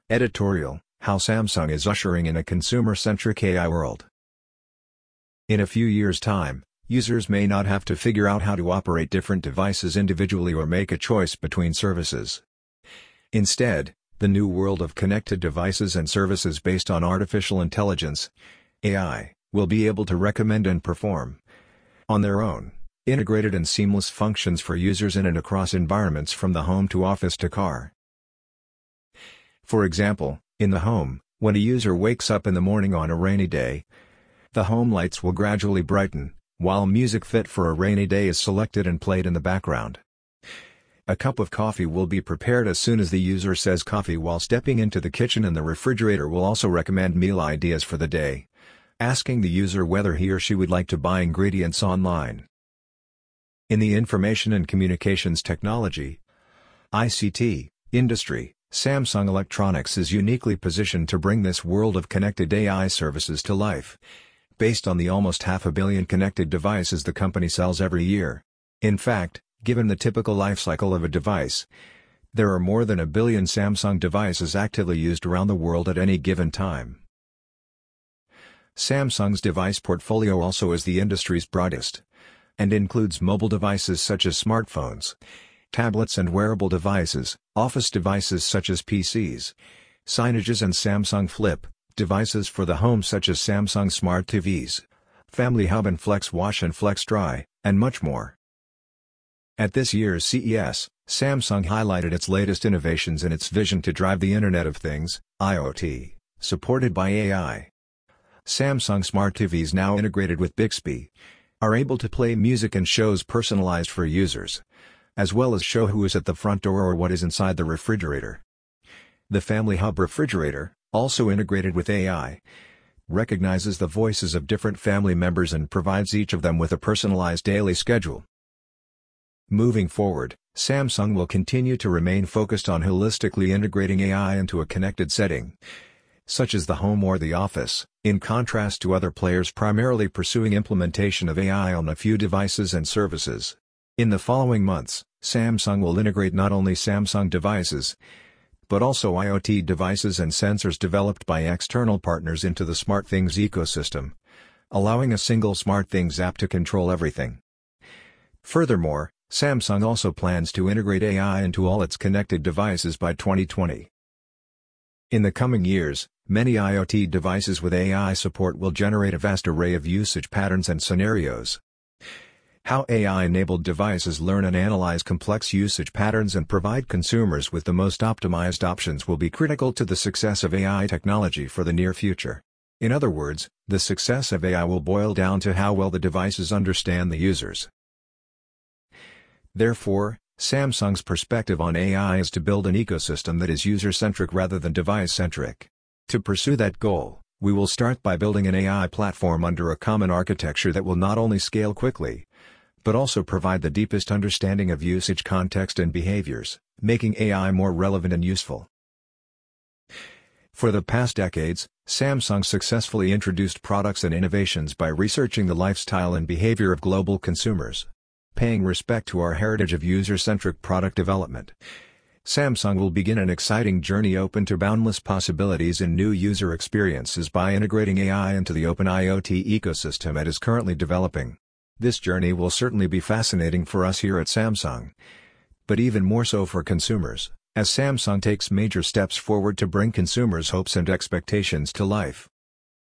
Editorial: How Samsung is ushering in a consumer-centric AI world. In a few years' time, users may not have to figure out how to operate different devices individually or make a choice between services. Instead, the new world of connected devices and services based on artificial intelligence (AI) will be able to recommend and perform, on their own, integrated and seamless functions for users in and across environments from the home to office to car. For example, in the home, when a user wakes up in the morning on a rainy day, the home lights will gradually brighten, while music fit for a rainy day is selected and played in the background. A cup of coffee will be prepared as soon as the user says coffee while stepping into the kitchen, and the refrigerator will also recommend meal ideas for the day, asking the user whether he or she would like to buy ingredients online. In the information and communications technology (ICT) industry, Samsung Electronics is uniquely positioned to bring this world of connected AI services to life, based on the almost 500 million connected devices the company sells every year. In fact, given the typical life cycle of a device, there are more than 1 billion Samsung devices actively used around the world at any given time. Samsung's device portfolio also is the industry's broadest, and includes mobile devices such as smartphones, tablets and wearable devices, office devices such as PCs, signages and Samsung Flip, devices for the home such as Samsung Smart TVs, Family Hub and Flex Wash and Flex Dry, and much more. At this year's CES, Samsung highlighted its latest innovations in its vision to drive the Internet of Things, IoT, supported by AI. Samsung Smart TVs, now integrated with Bixby, are able to play music and shows personalized for users, as well as show who is at the front door or what is inside the refrigerator. The Family Hub refrigerator, also integrated with AI, recognizes the voices of different family members and provides each of them with a personalized daily schedule. Moving forward, Samsung will continue to remain focused on holistically integrating AI into a connected setting, such as the home or the office, in contrast to other players primarily pursuing implementation of AI on a few devices and services. In the following months, Samsung will integrate not only Samsung devices, but also IoT devices and sensors developed by external partners into the SmartThings ecosystem, allowing a single SmartThings app to control everything. Furthermore, Samsung also plans to integrate AI into all its connected devices by 2020. In the coming years, many IoT devices with AI support will generate a vast array of usage patterns and scenarios. How AI-enabled devices learn and analyze complex usage patterns and provide consumers with the most optimized options will be critical to the success of AI technology for the near future. In other words, the success of AI will boil down to how well the devices understand the users. Therefore, Samsung's perspective on AI is to build an ecosystem that is user-centric rather than device-centric. To pursue that goal, we will start by building an AI platform under a common architecture that will not only scale quickly, but also provide the deepest understanding of usage context and behaviors, making AI more relevant and useful. For the past decades, Samsung successfully introduced products and innovations by researching the lifestyle and behavior of global consumers. Paying respect to our heritage of user-centric product development, Samsung will begin an exciting journey open to boundless possibilities in new user experiences by integrating AI into the open IoT ecosystem it is currently developing. This journey will certainly be fascinating for us here at Samsung, but even more so for consumers, as Samsung takes major steps forward to bring consumers' hopes and expectations to life.